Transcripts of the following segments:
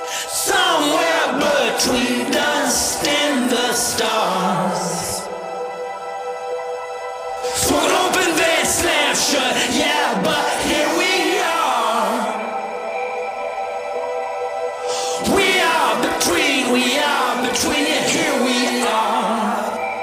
Somewhere between dust and the stars. Swung open, then slammed shut. Yeah, but here we are. We are between, and here we are.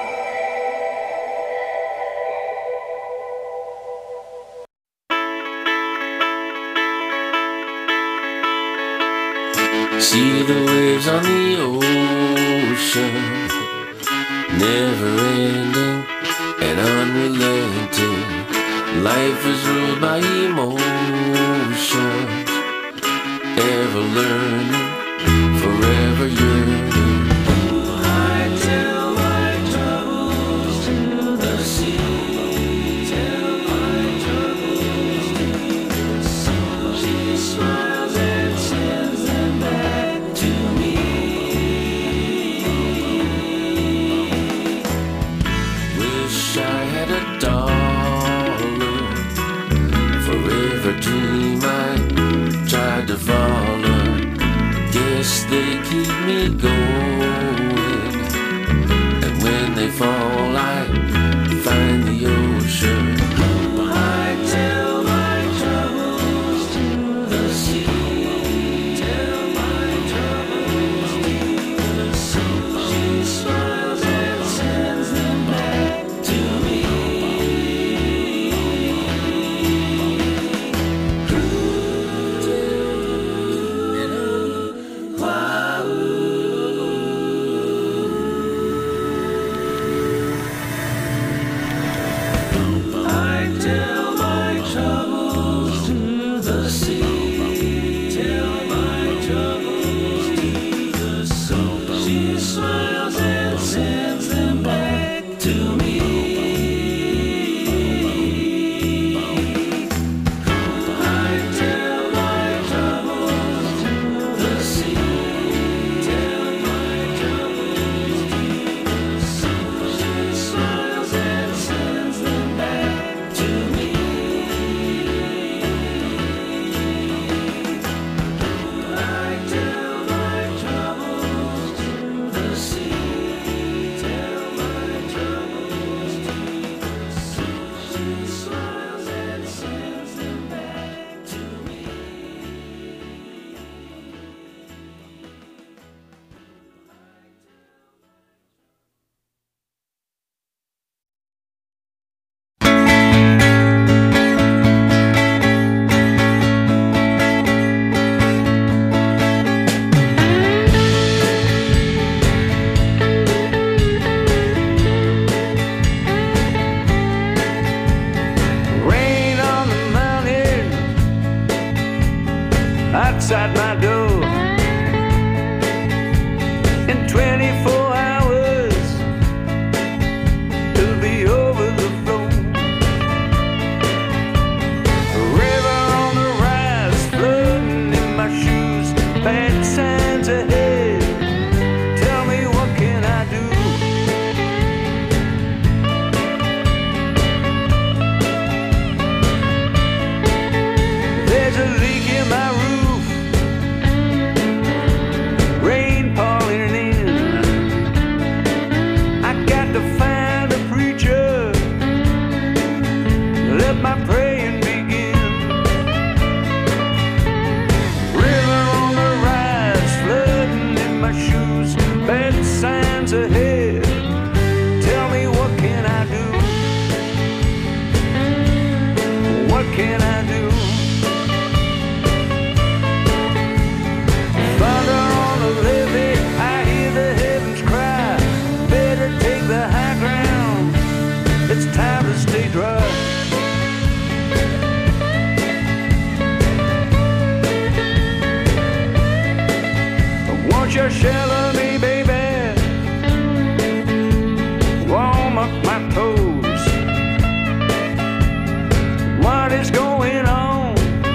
See the waves on the ocean, never ending and unrelenting. Life is ruled by emotions, ever learning, forever yearning. I tell my troubles to the sea, tell my troubles to the sea. She smiles and sends them back to me. Wish I had a dollar for every dream I tried to follow. Guess they keep me going, and when they fall I find the ocean. I tell my troubles to the sea, tell my troubles to the sea. She smiles and sends them back to me. I tell my troubles to the sea, tell my troubles to the sea. She smiles and sends them back to me. I tell my troubles to the sea, tell my troubles to the sea. She smiles and sends them back to me. I tell my troubles to the sea, tell my troubles to the sea. She smiles and sends them back to me. Rain on the mountain outside my door. In 24 hours, it'll be over the floor. A river on the rise, flooding in my shoes. Bad signs ahead. Tell me, what can I do? There's a leak in my roof, rain pouring in. I got to find a preacher, let my praying begin. River on the rise, flooding in my shoes. Bad signs ahead. Tell me, what can I do? What can I do? Thunder on the levee, I hear the heavens cry. Better take the high ground, it's time to stay dry. Won't you shelter me, baby? Warm up my toes. What is going on?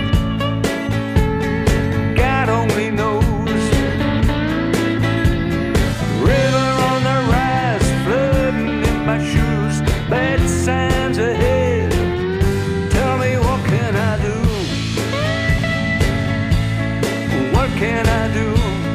God only knows. River on the rise, flooding in my shoes. Bad signs ahead. Tell me, what can I do? What can I do?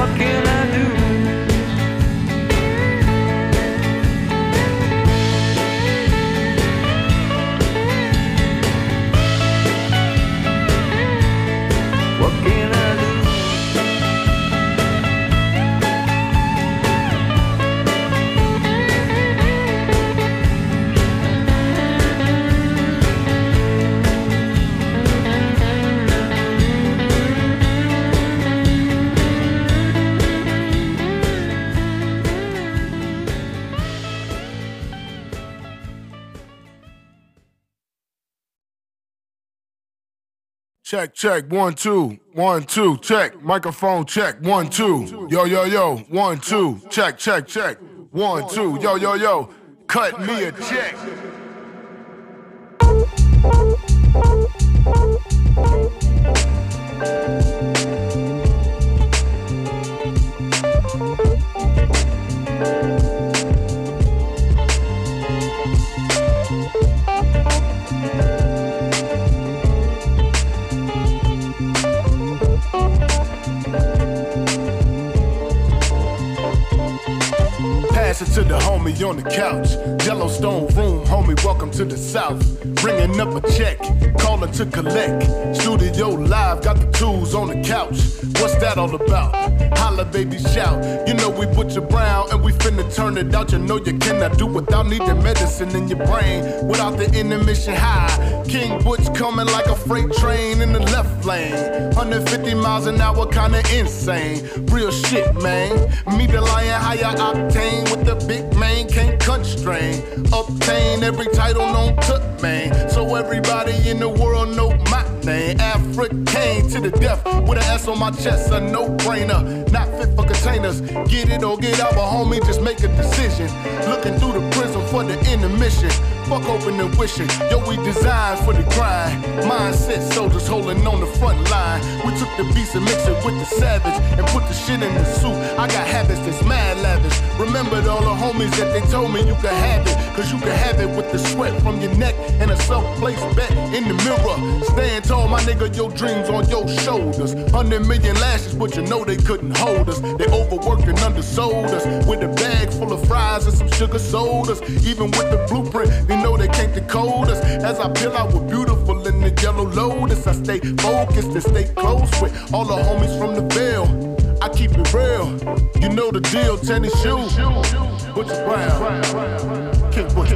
what can I do? What can I do? Check, check, 1, 2, 1, 2, check. Microphone check, 1, 2. Yo, yo, yo, 1, 2, check, check, check. 1, 2, yo, yo, yo. Cut me a check. Pass it to the homie on the couch. Yellowstone room, homie, welcome to the South. Bringing up a check, calling to collect. Studio live, got the tools on the couch. What's that all about? Holla, baby, shout. You know we Butcher Brown and we finna turn it out. You know you cannot do without needing medicine in your brain. Without the intermission high. King Butch coming like a freight train in the left lane. 150 miles an hour, kinda insane. Real shit, man. Me the lion, higher octane with the big man, can't constrain. Obtain every title known to man. So everybody in the world know my name. African to the death with an S on my chest, a no-brainer. Not fit for containers. Get it or get out, but homie, just make a decision. Looking through the prism for the intermission. Fuck open and wishing. Yo, we designed for the grind. Mindset soldiers holding on the front line. We took the beats and mixed it with the savage and put the shit in the soup. I got habits that's mad lavish. Remembered all the homies that they told me you could have it. Cause you can have it with the sweat from your neck and a self-placed bet in the mirror. Stand tall, my nigga, your dreams on your shoulders. 100 million lashes, but you know they couldn't hold us. They overworked and undersold us. With a bag full of fries and some sugar sodas. Even with the blueprint, they know they can't decode us. As I peel out with beautiful in the yellow lotus, I stay focused and stay close with all the homies from the Ville. I keep it real, you know the deal, tennis shoes. Butcher Brown, King Butcher,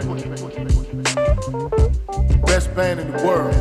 best band in the world.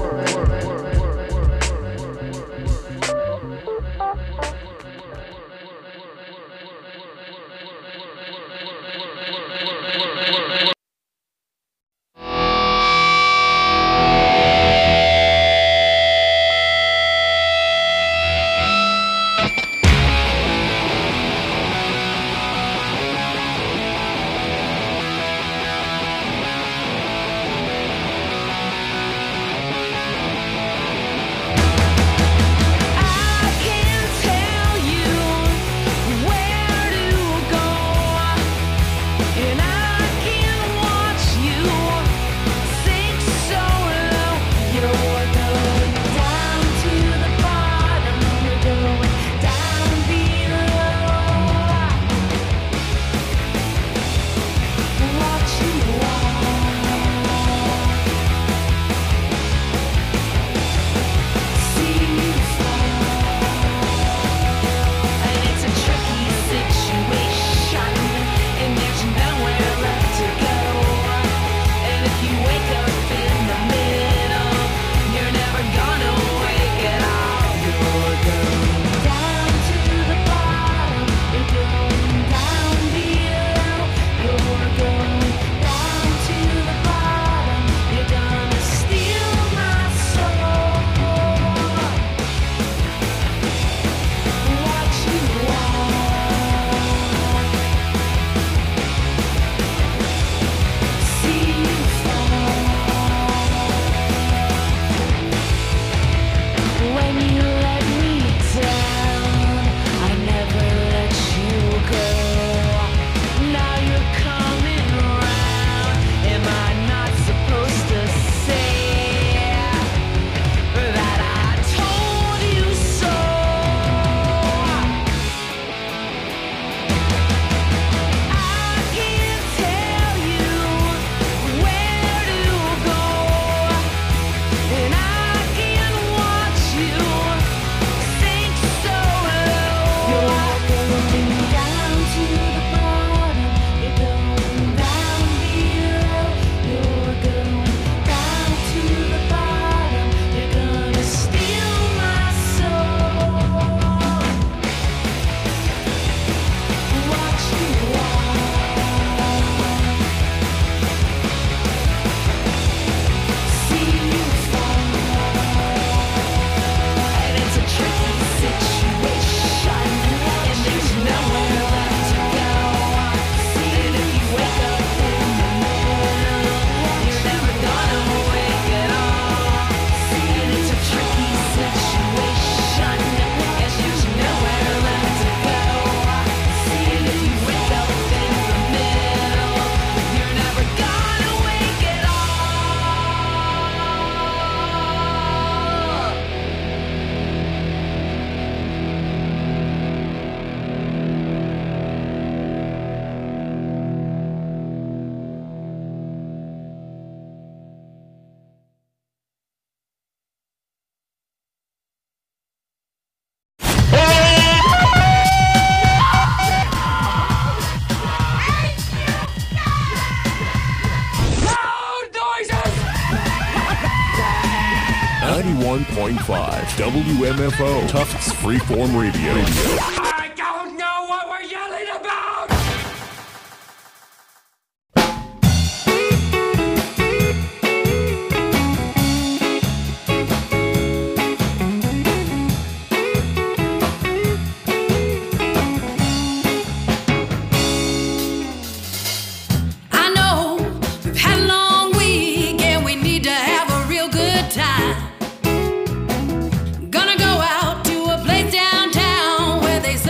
WMFO, Tufts Freeform Radio. I don't know what we're yelling about! I know we've had a long week and we need to have a real good time. Gonna go out to a place downtown where they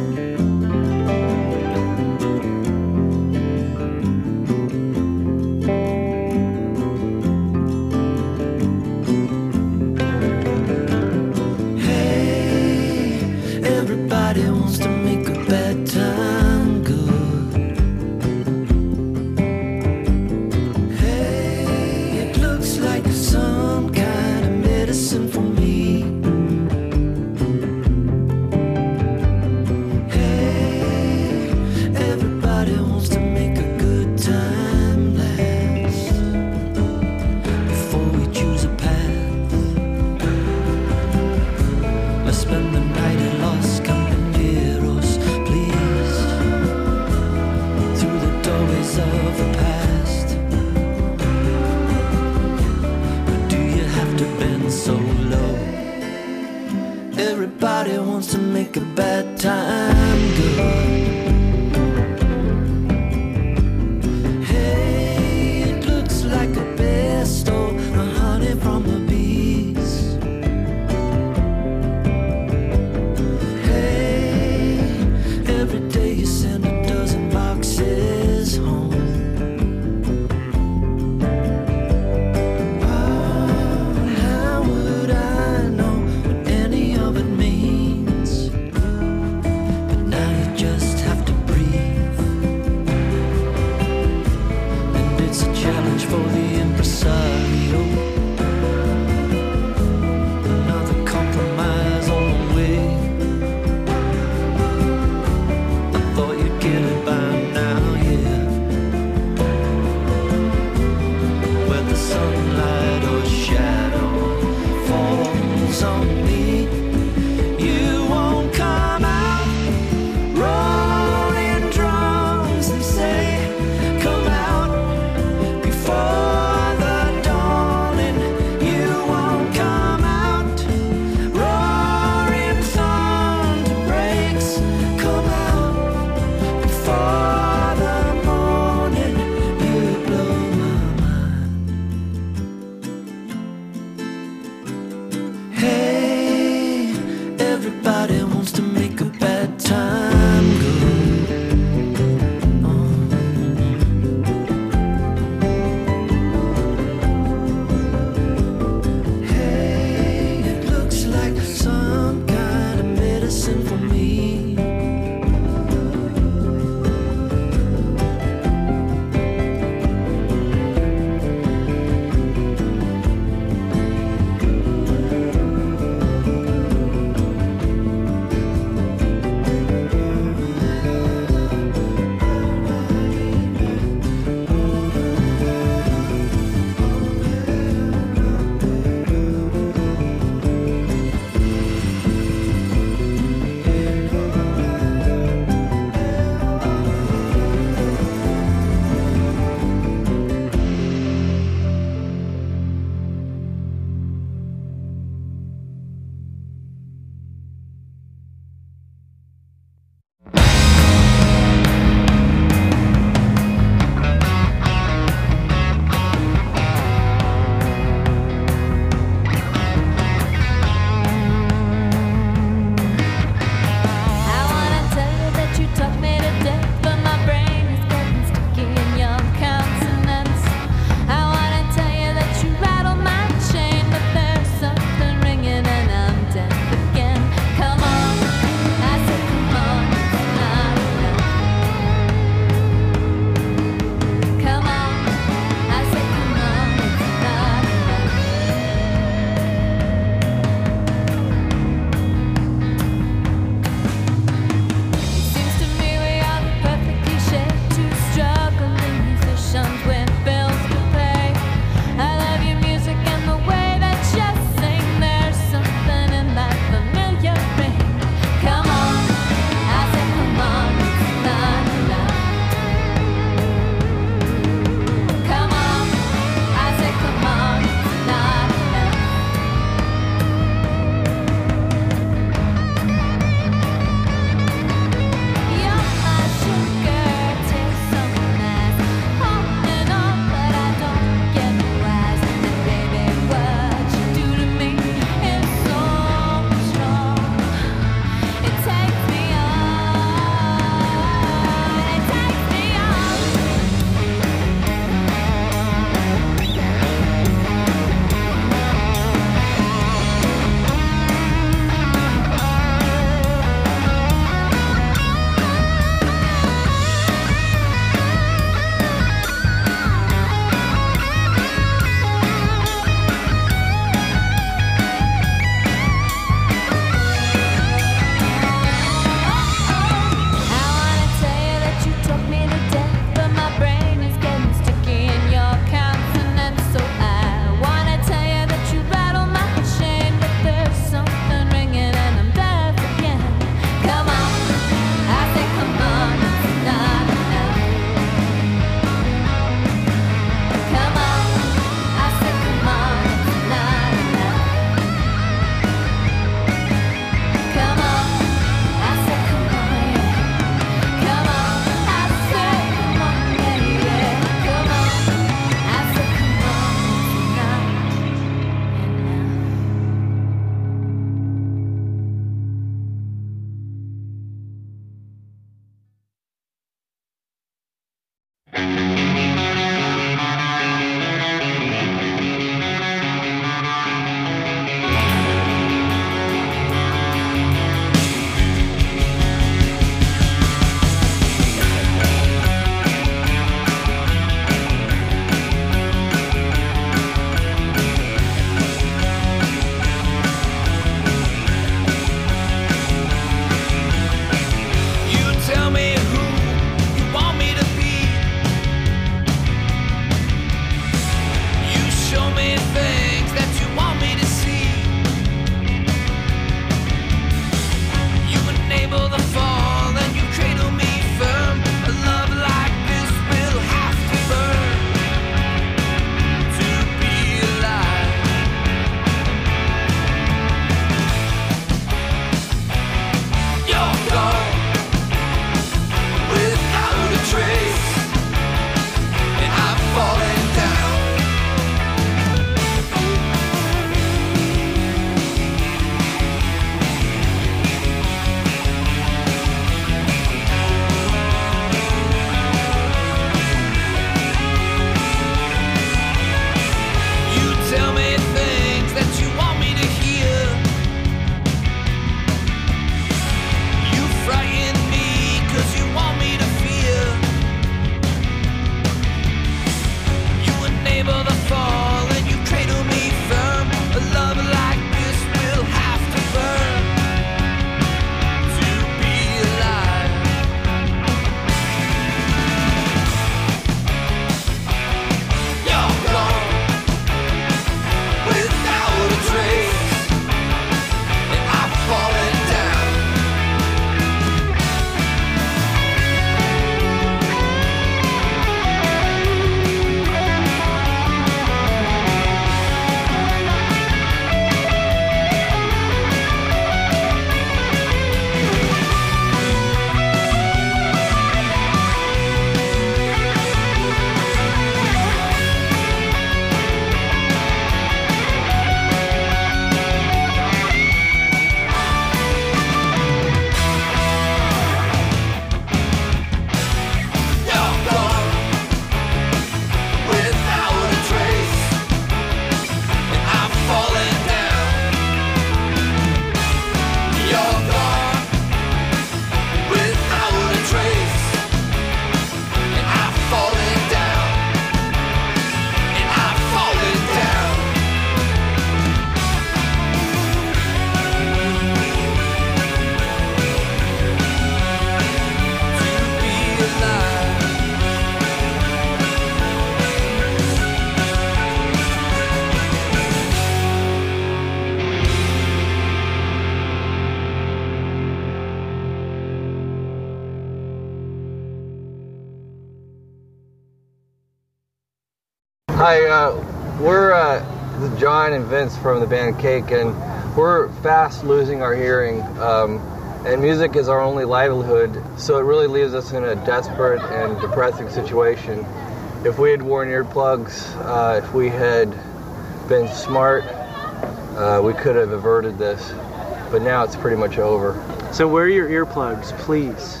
Hi, we're John and Vince from the band Cake, and we're fast losing our hearing. And music is our only livelihood, so it really leaves us in a desperate and depressing situation. If we had worn earplugs, if we had been smart, we could have averted this. But now it's pretty much over. So wear your earplugs, please.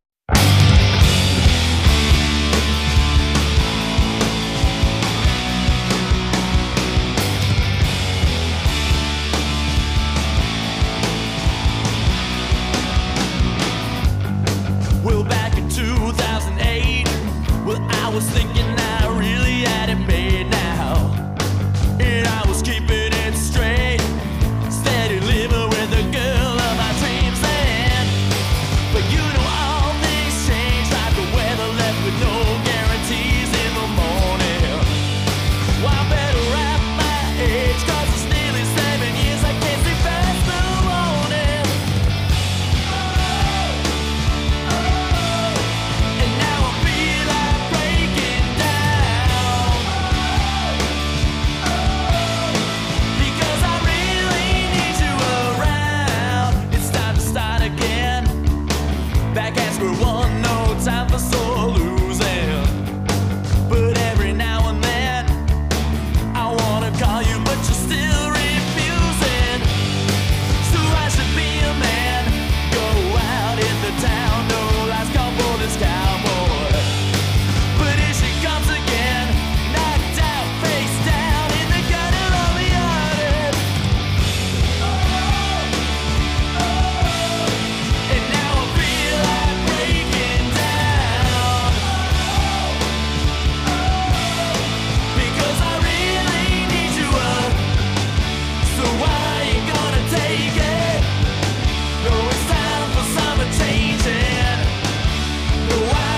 Well, back in 2008, well, I was thinking I really had it made now. And I was keeping it straight, steady living with the girl of my dreams then. But you know all things change, like the weather left with no guarantees in the morning. Well, I better wrap my age, 'cause it's nearly 7 years, I can't see past the morning. And now I feel like breaking down, because I really need you around. It's time to start again, back at square one, no time for sore losing. But every now and then I wanna call you, but you're still refusing. So I should be a man, go out in the town, no last call for this cowboy. But here she comes again, knocked out, face down in the gutter of the yard. And now I feel like breaking down, because I really need you up. So why ain't gonna take it? No, it's time for some changing. No, why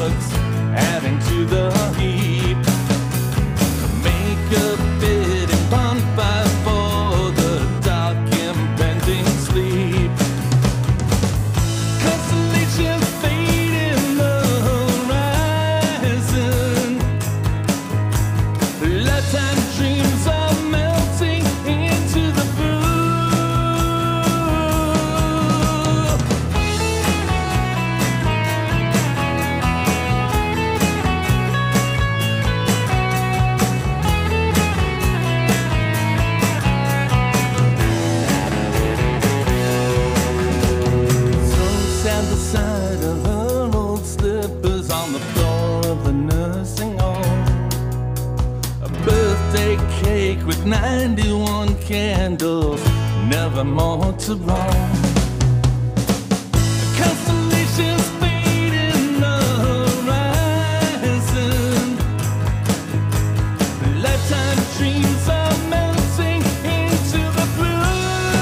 logs, adding to the heap. Make a bed and bonfire for the dark impending sleep. Constellations fade in the horizon. Lifetime dreams are melting into the blue. So sad the sight of her old slippers on the floor of the nursing home. A birthday cake with 91 candles, never more to roam. Constellations fade in the horizon. Lifetime dreams are melting into the blue.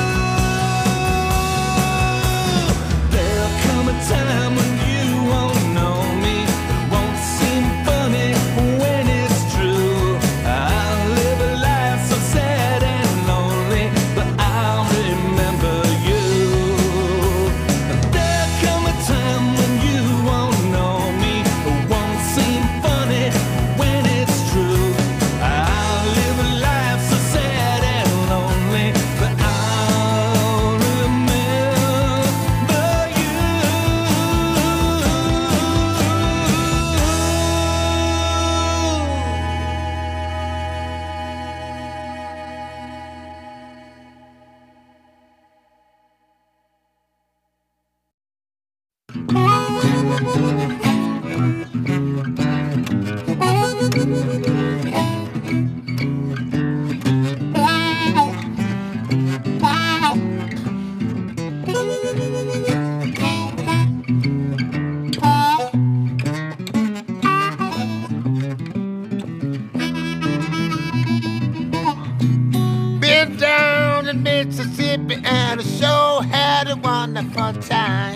There'll come a time when you won't know me. It won't seem funny when it's true. I'll live a life so sad and lonely, but I'll remember you. There'll come a time when you won't know me. It won't seem funny when it's true. I'll live a life so sad and lonely, but I'll remember you. Been down in Mississippi and I sure had a wonderful time.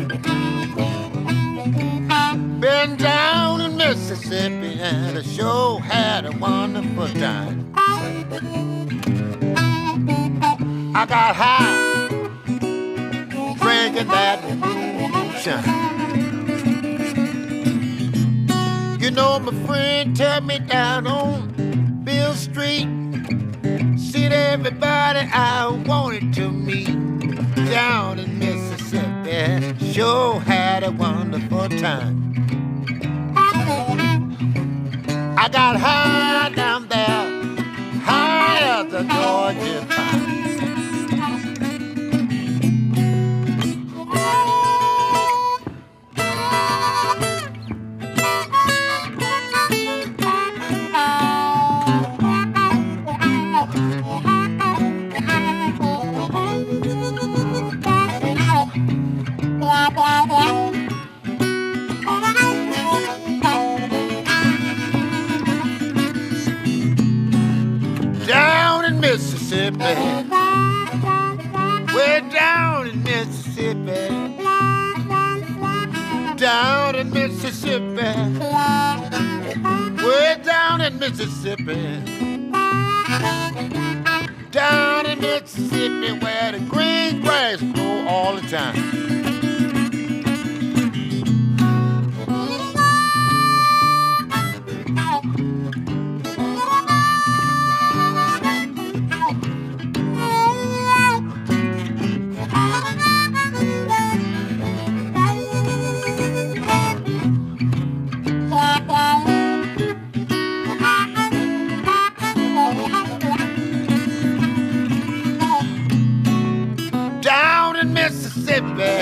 Been down in Mississippi and I sure had a wonderful time. I got high drinking that moonshine. You know my friend took me down on Bill Street. Seen everybody I wanted to meet down in Mississippi. Sure had a wonderful time. I got high down there, high as the Georgia pine. Down in Mississippi, way down in Mississippi, down in Mississippi, way down in Mississippi, down in Mississippi where the green grass grow all the time. Down in Mississippi,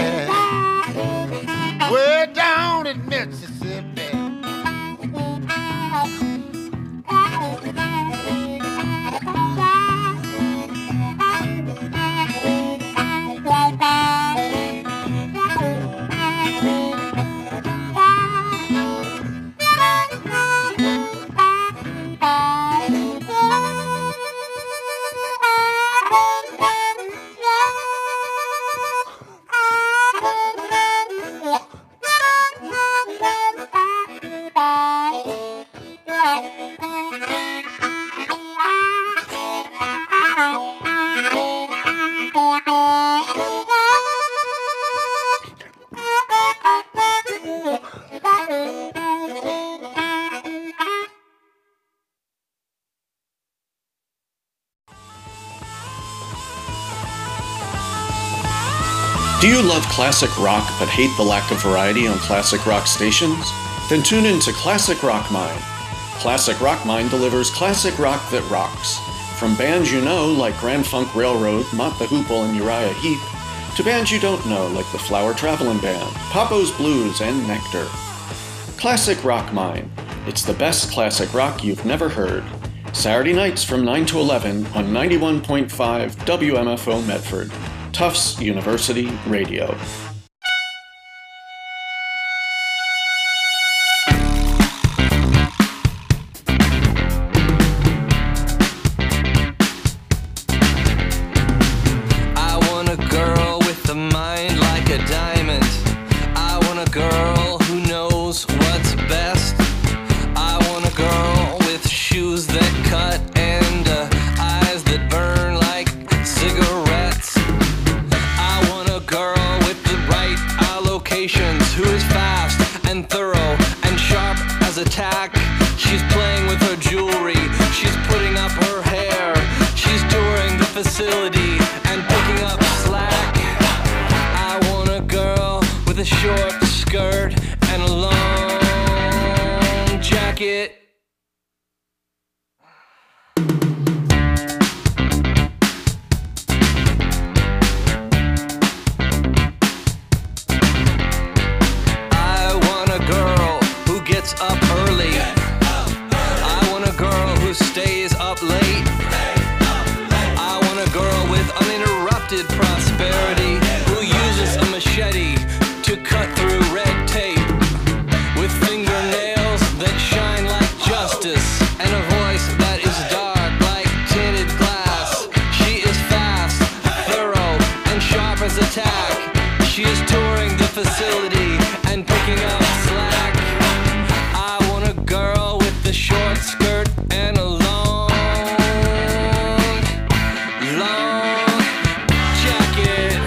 Do you love classic rock but hate the lack of variety on classic rock stations? Then tune in to Classic Rock Mind. Classic Rock Mind delivers classic rock that rocks. From bands you know like Grand Funk Railroad, Mott the Hoople, and Uriah Heep, to bands you don't know like the Flower Traveling Band, Papo's Blues, and Nectar. Classic Rock Mind. It's the best classic rock you've never heard. Saturday nights from 9 to 11 on 91.5 WMFO Medford. Tufts University Radio. I want a girl with a mind like a diamond. I want a girl who knows what's best. I want a girl with shoes that cut and eyes that burn like cigarettes. I want a girl with the right allocations, who is fast and thorough and sharp as a tack. She's playing with her jewelry, she's putting up her hair, she's touring the facility and picking up slack. I want a girl with a short skirt and a long jacket. I want a girl who gets up early. I want a girl who stays up late. I want a girl with uninterrupted prosperity, who uses a machete to cut through red tape, with fingernails that shine like justice and a voice that is dark like tinted glass. She is fast, thorough, and sharp as a tack. She is touring the facility and picking up slack. I want a girl with a short skirt and a long jacket.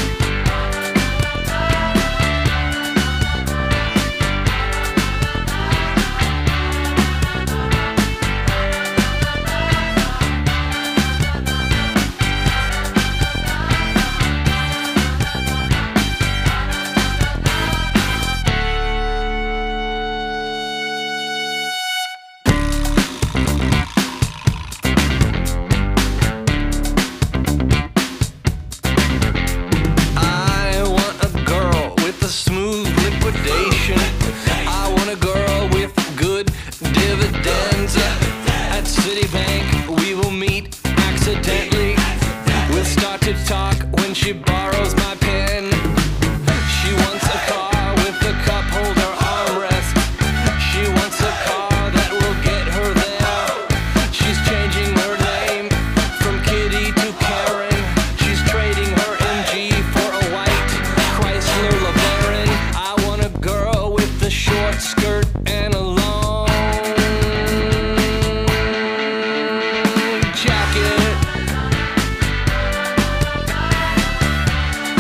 I want a girl with a smooth liquidation. I want a girl with good dividends. At Citibank, we will meet accidentally. We'll start to talk when she borrows my pen. She wants a car with a cup holder armrest. She wants a car that will get her there. She's changing her name from Kitty to Karen. She's trading her MG for a white Chrysler LeBaron. I want a girl with a short skirt and a long jacket.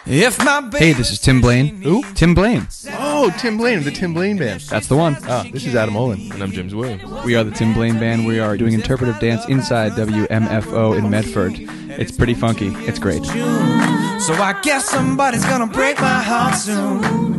Hey, this is Tim Blaine. Who? Tim Blaine. Oh, Tim Blaine of the Tim Blaine Band. That's the one. This is Adam Olin. And I'm James Williams. We are the Tim Blaine Band. We are doing interpretive dance inside WMFO in Medford. It's pretty funky. It's great. So I guess somebody's gonna break my heart soon.